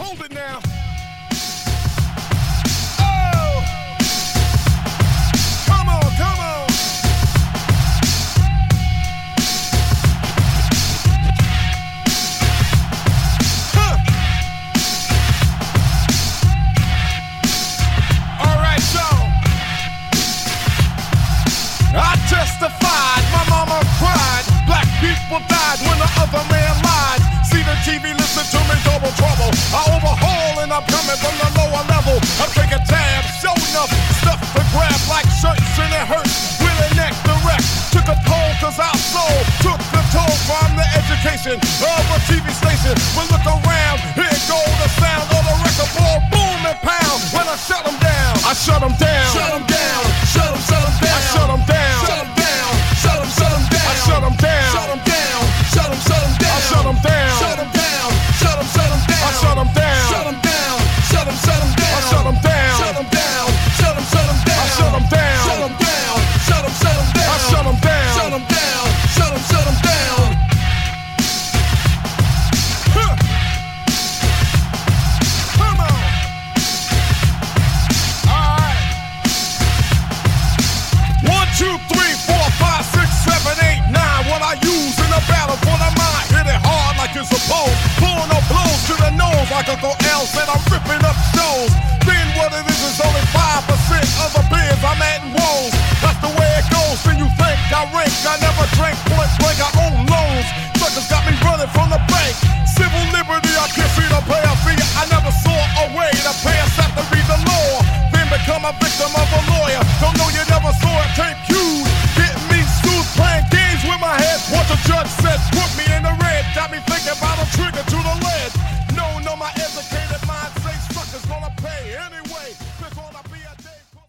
Move it now. Oh! Come on, come on. Huh. All right, y'all. I testified, my mama cried. Black people died when the other man lied. See the TV, listen to me, double trouble. I overhaul and I'm coming from the lower level. I'm taking tabs, show enough stuff to grab like shirts and it hurts. With a neck to wreck. Took a toll cause our soul took the toll from the education of a TV station. But look around, here go the sound of the record ball, boom and pound. When I shut them down, I shut them down. Shut them down, shut them down. I shut them down. Shut them down, shut them down. I shut them down. Shut them down, shut them down. I shut them down. Shut them down, shut them down. I shut them down. Shut them down, shut them down. I shut them down. Shut them down, shut them down. I shut them down. Shut them down, shut them down. I shut them down. Shut them down, shut them down. Huh. Come on. All right. 1, 2, 3, 4, 5, 6, 7, 8, 9. What I use in a battle for the mind. Hit it hard like it's supposed. Pulling up blows to the nose like Uncle L said. I'm ripping up shows. Then what it is only 5% of the beers I'm at in woes. That's the way it goes. Then you think I rank. I never drank point blank. I own loans. Suckers got me running from the bank. Civil liberty, I can't see the pay a fee. I never saw a way to pay us have to read the law. Then become a victim of a lawyer. Don't know you never saw it. Tape cues. Getting me sued, playing games with my head. What the judge said put me in the red. Got me thinking